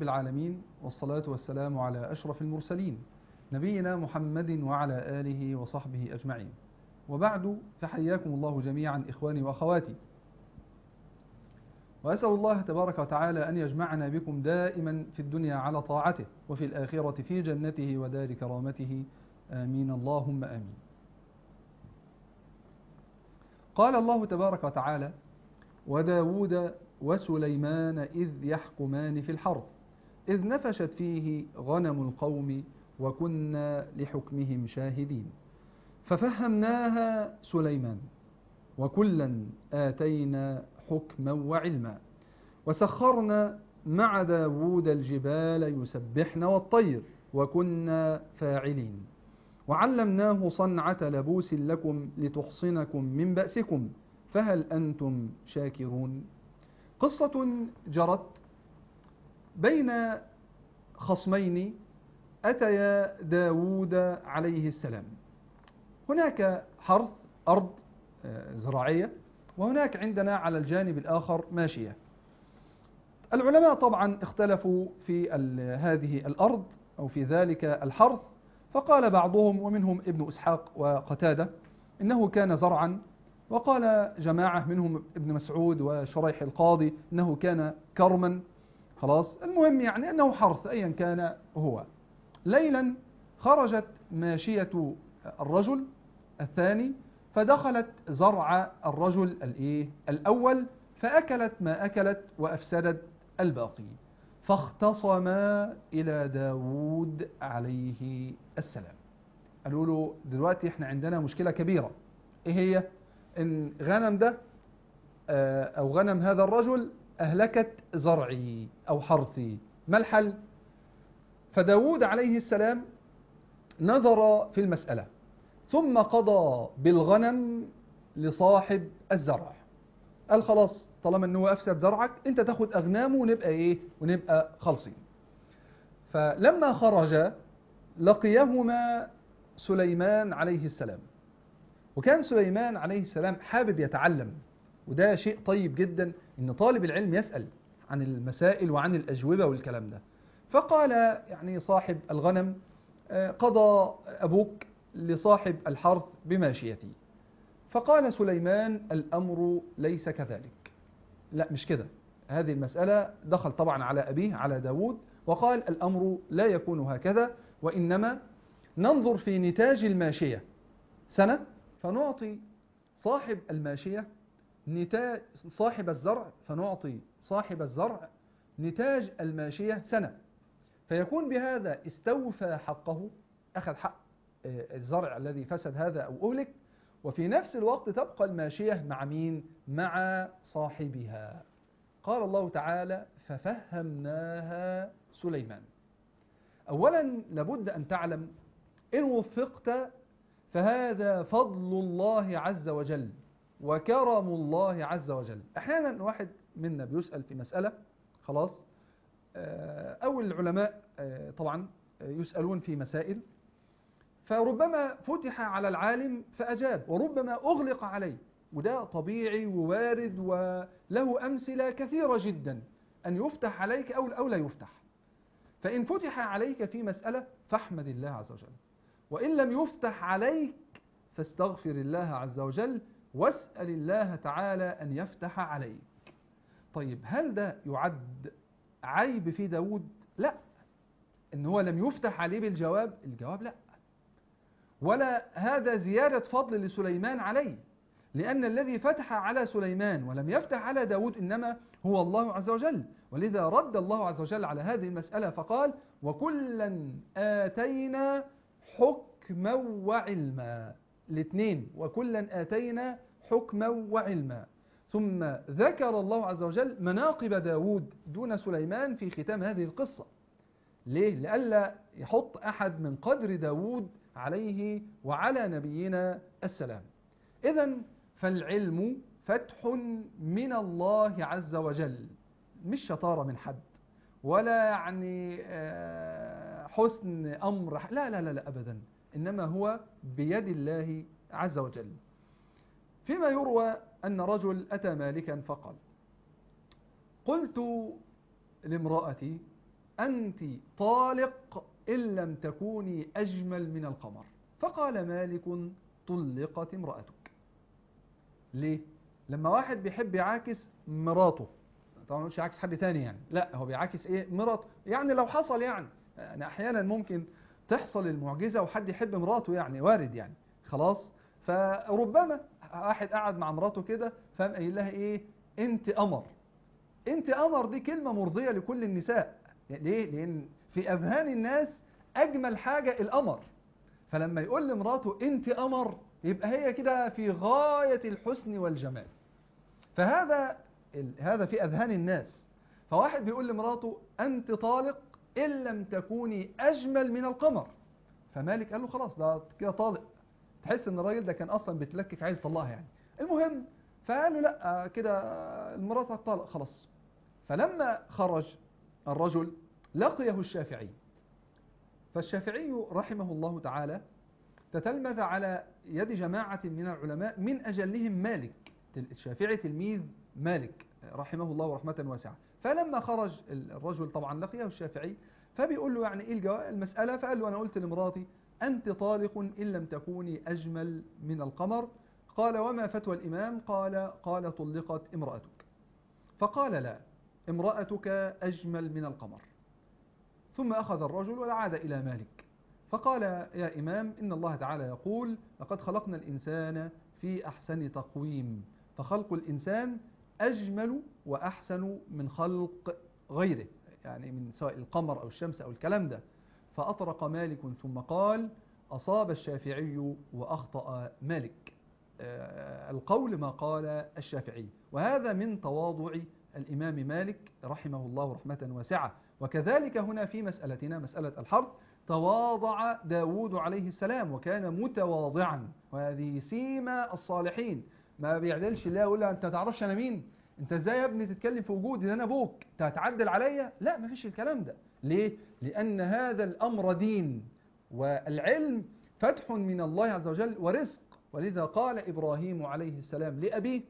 رب العالمين، والصلاة والسلام على أشرف المرسلين نبينا محمد وعلى آله وصحبه أجمعين، وبعد، فحياكم الله جميعا إخواني وأخواتي، وأسأل الله تبارك وتعالى أن يجمعنا بكم دائما في الدنيا على طاعته، وفي الآخرة في جنته ودار كرامته، آمين اللهم آمين. قال الله تبارك وتعالى: وداود وسليمان إذ يحكمان في الحرث إذ نفشت فيه غنم القوم وكنا لحكمهم شاهدين ففهمناها سليمان وكلا آتينا حكما وعلما وسخرنا مع داود الجبال يسبحن والطير وكنا فاعلين وعلمناه صنعة لبوس لكم لتحصنكم من بأسكم فهل أنتم شاكرون. قصة جرت بين خصمين أتيا داود عليه السلام. هناك حرث أرض زراعية، وهناك عندنا على الجانب الآخر ماشية. العلماء طبعا اختلفوا في هذه الأرض أو في ذلك الحرث، فقال بعضهم ومنهم ابن إسحاق وقتادة إنه كان زرعا، وقال جماعة منهم ابن مسعود وشريح القاضي إنه كان كرما. خلاص، المهم يعني أنه حرث أيا كان هو. ليلا خرجت ماشية الرجل الثاني فدخلت زرع الرجل الأول فأكلت ما أكلت وأفسدت الباقي، فاختصما إلى داود عليه السلام. قالوا له دلوقتي احنا عندنا مشكلة كبيرة، ايه هي؟ ان غنم ده او غنم هذا الرجل اهلكت زرعي او حرثي، ما الحل؟ فداود عليه السلام نظر في المسألة ثم قضى بالغنم لصاحب الزرع. قال خلاص، طالما انه افسد زرعك انت تاخد اغنامه ونبقى خالصين. فلما خرج لقيهما سليمان عليه السلام، وكان سليمان عليه السلام حابب يتعلم، وده شيء طيب جدا ان طالب العلم يسأل عن المسائل وعن الأجوبة والكلام ده. فقال يعني صاحب الغنم: قضى أبوك لصاحب الحرث بماشيتي. فقال سليمان: الأمر ليس كذلك، لا مش كده، هذه المسألة. دخل طبعا على أبيه على داود وقال: الأمر لا يكون هكذا، وإنما ننظر في نتاج الماشية سنة فنعطي صاحب الماشية نتاج، صاحب الزرع فنعطي صاحب الزرع نتاج الماشية سنة، فيكون بهذا استوفى حقه، أخذ حق الزرع الذي فسد هذا أو أهلك، وفي نفس الوقت تبقى الماشية مع مين؟ مع صاحبها. قال الله تعالى: ففهمناها سليمان. أولا لابد أن تعلم إن وفقت فهذا فضل الله عز وجل وكرم الله عز وجل. أحيانا واحد منا بيسأل في مسألة، خلاص، أو العلماء طبعا يسألون في مسائل، فربما فتح على العالم فأجاب وربما أغلق عليه، وده طبيعي ووارد وله أمثلة كثيرة جدا أن يفتح عليك أو لا يفتح. فإن فتح عليك في مسألة فاحمد الله عز وجل، وإن لم يفتح عليك فاستغفر الله عز وجل واسأل الله تعالى أن يفتح عليك. طيب هل ده يعد عيب في داود؟ لا، إن هو لم يفتح عليه بالجواب، الجواب لا، ولا هذا زيادة فضل لسليمان عليه، لأن الذي فتح على سليمان ولم يفتح على داود إنما هو الله عز وجل. ولذا رد الله عز وجل على هذه المسألة فقال: وكلا آتينا حكما وعلما. الاثنين، وكلا آتينا حكما وعلما. ثم ذكر الله عز وجل مناقب داود دون سليمان في ختام هذه القصة. ليه؟ لئلا يحط أحد من قدر داود عليه وعلى نبينا السلام. إذن فالعلم فتح من الله عز وجل، مش شطارة من حد ولا يعني حسن أمر، لا لا لا أبدا، إنما هو بيد الله عز وجل. فيما يروى أن رجل أتى مالكا فقال: قلت لامرأتي: أنت طالق إن لم تكوني أجمل من القمر. فقال مالك: طلقت امرأتك. ليه؟ لما واحد بيحب يعاكس مراته، طبعا مش عاكس حد تاني يعني، لا هو بيعاكس ايه؟ مراته. يعني لو حصل يعني احيانا ممكن تحصل المعجزة وحد يحب مراته، يعني وارد يعني، خلاص. فربما واحد قعد مع مراته كده فقام قايل لها ايه؟ انت قمر. انت قمر دي كلمة مرضية لكل النساء. ليه؟ لان في اذهان الناس اجمل حاجة القمر. فلما يقول لمراته انت قمر يبقى هي كده في غاية الحسن والجمال. فهذا هذا في اذهان الناس. فواحد بيقول لمراته انت طالق ان لم تكوني اجمل من القمر. فمالك قال له خلاص ده كده طالق. تحس ان الراجل ده كان اصلا بيتلكك عايز يطلقها يعني. المهم فقال له لا كده المرات طالق خلاص. فلما خرج الرجل لقيه الشافعي. فالشافعي رحمه الله تعالى تتلمذ على يد جماعة من العلماء من أجلهم مالك. الشافعي تلميذ مالك رحمه الله رحمة واسعة. فلما خرج الرجل طبعا لقيه الشافعي فبيقول له يعني ايه المسألة؟ فقال له أنا قلت لمراتي أنت طالق إن لم تكوني أجمل من القمر. قال وما فتوى الإمام؟ قال طلقت امرأتك. فقال لا، امرأتك أجمل من القمر. ثم أخذ الرجل وعاد إلى مالك فقال يا إمام إن الله تعالى يقول لقد خلقنا الإنسان في أحسن تقويم، فخلق الإنسان أجمل وأحسن من خلق غيره، يعني من سواء القمر أو الشمس أو الكلام ده. فأطرق مالك ثم قال أصاب الشافعي وأخطأ مالك. القول ما قال الشافعي. وهذا من تواضع الإمام مالك رحمه الله رحمة واسعة. وكذلك هنا في مسألتنا مسألة الحرث تواضع داود عليه السلام وكان متواضعا، وهذه سيما الصالحين. ما بيعدلش الله يقول له انت تعرفش انا مين؟ انت ازاي يا ابني تتكلم في وجودي؟ ده انا ابوك، انت هتعدل عليا؟ لا، ما فيش الكلام ده. ليه؟ لأن هذا الأمر دين، والعلم فتح من الله عز وجل ورزق. ولذا قال إبراهيم عليه السلام لأبيه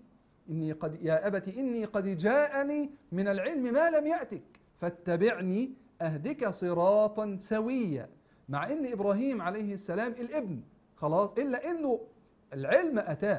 يا أبت إني قد جاءني من العلم ما لم يأتك فاتبعني أهدك صراطا سويا. مع إن إبراهيم عليه السلام الابن خلاص، إلا إنه العلم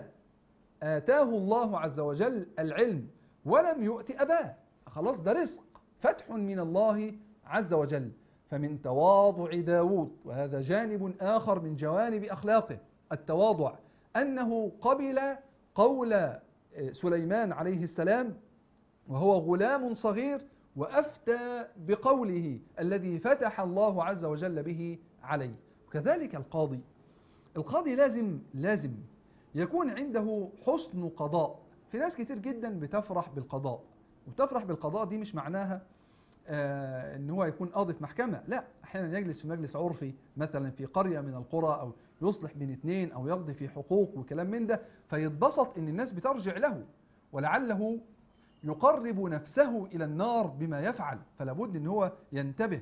آتاه الله عز وجل العلم ولم يؤت أباه. خلاص ده رزق فتح من الله عز وجل. فمن تواضع داود، وهذا جانب آخر من جوانب أخلاقه التواضع، أنه قبل قول سليمان عليه السلام وهو غلام صغير وأفتى بقوله الذي فتح الله عز وجل به عليه. وكذلك القاضي لازم يكون عنده حسن قضاء. في ناس كتير جدا بتفرح بالقضاء، وتفرح بالقضاء دي مش معناها ان هو يكون قاضي في محكمة، لا، احيانا يجلس في مجلس عرفي مثلا في قرية من القرى، او يصلح بين اثنين، او يقضي في حقوق وكلام من ده، فيتبسط ان الناس بترجع له، ولعله يقرب نفسه الى النار بما يفعل. فلا بد ان هو ينتبه.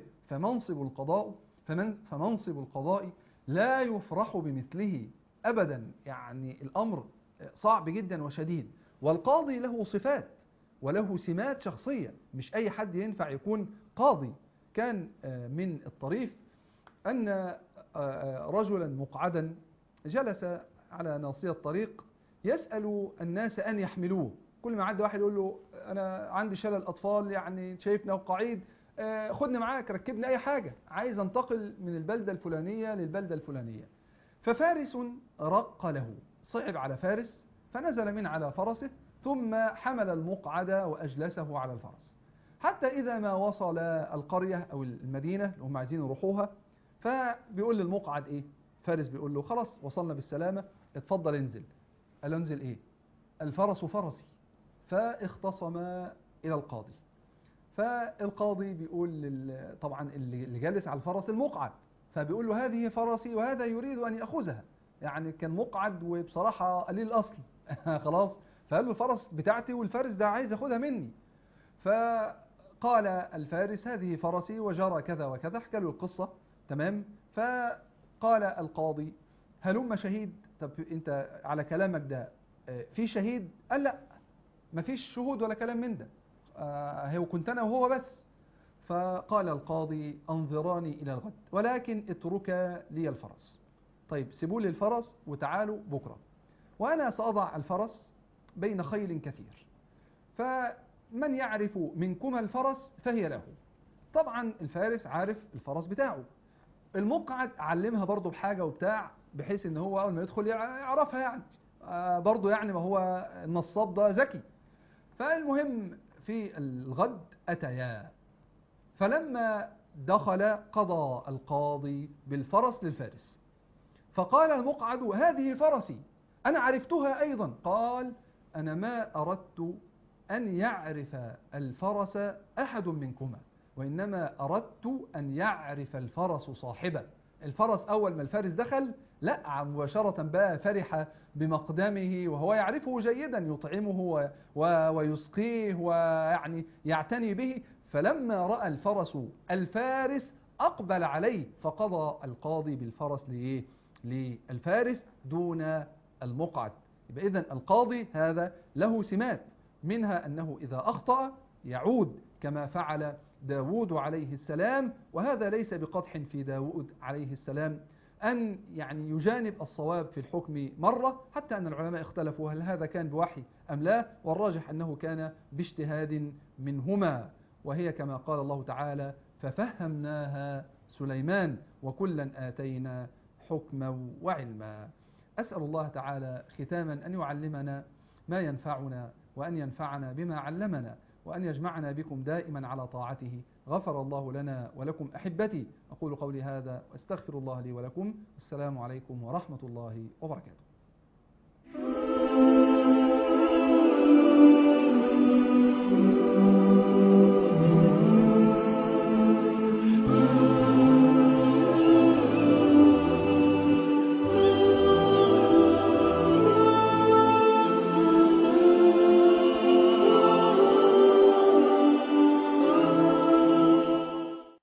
فمنصب القضاء لا يفرح بمثله ابدا، يعني الامر صعب جدا وشديد. والقاضي له صفات وله سمات شخصية، مش أي حد ينفع يكون قاضي. كان من الطريف أن رجلا مقعدا جلس على ناصية الطريق يسأل الناس أن يحملوه. كل ما عدى واحد يقول له أنا عندي شلل أطفال، يعني شايفنا قعيد، خدني معاك ركبني أي حاجة، عايز أنتقل من البلدة الفلانية للبلدة الفلانية. ففارس رق له، صعب على فارس فنزل من على فرسه ثم حمل المقعد وأجلسه على الفرس، حتى إذا ما وصل القرية أو المدينة اللي هم عايزين يروحوها. فبيقول للمقعد إيه؟ فارس بيقول له خلاص وصلنا بالسلامة، اتفضل انزل. قال له انزل إيه؟ الفرس فرسي. فاختصم إلى القاضي. فالقاضي بيقول طبعا اللي جالس على الفرس المقعد، فبيقول له هذه فرسي وهذا يريد أن يأخذها، يعني كان مقعد وبصراحة قليل الأصل خلاص. فقال له الفرس بتاعتي والفارس ده عايز ياخدها مني. فقال الفارس هذه فرسي وجرى كذا وكذا، حكى له القصة تمام. فقال القاضي هلم شهيد؟ طب انت على كلامك ده في شهيد؟ قال لا، ما فيش شهود ولا كلام من ده، هو كنت انا وهو بس. فقال القاضي أنظراني إلى الغد ولكن اتركا لي الفرس. طيب سيبوا لي الفرس وتعالوا بكرة، وأنا سأضع الفرس بين خيل كثير، فمن يعرف منكما الفرس فهي له. طبعا الفارس عارف الفرس بتاعه، المقعد علمها برضه بحاجة وبتاع بحيث ان هو اول ما يدخل يعرفها يعني. برضه يعني ما هو النصاب ده ذكي. فالمهم في الغد أتيا، فلما دخل قضى القاضي بالفرس للفارس، فقال المقعد هذه فرسي أنا عرفتها أيضا. قال أنا ما أردت أن يعرف الفرس أحد منكما، وإنما أردت أن يعرف الفرس صاحبه. الفرس أول ما الفارس دخل لا مباشرة بقى فرح بمقدمه وهو يعرفه جيدا، يطعمه ويسقيه ويعني يعتني به. فلما رأى الفرس الفارس أقبل عليه، فقضى القاضي بالفرس للفارس دون المقعد. يبقى إذن القاضي هذا له سمات، منها أنه إذا أخطأ يعود كما فعل داود عليه السلام، وهذا ليس بقدح في داود عليه السلام أن يعني يجانب الصواب في الحكم مرة، حتى أن العلماء اختلفوا هل هذا كان بوحي أم لا، والراجح أنه كان باجتهاد منهما. وهي كما قال الله تعالى ففهمناها سليمان وكلا آتينا حكما وعلما. أسأل الله تعالى ختاما أن يعلمنا ما ينفعنا وأن ينفعنا بما علمنا، وأن يجمعنا بكم دائما على طاعته. غفر الله لنا ولكم أحبتي. أقول قولي هذا وأستغفر الله لي ولكم. السلام عليكم ورحمة الله وبركاته.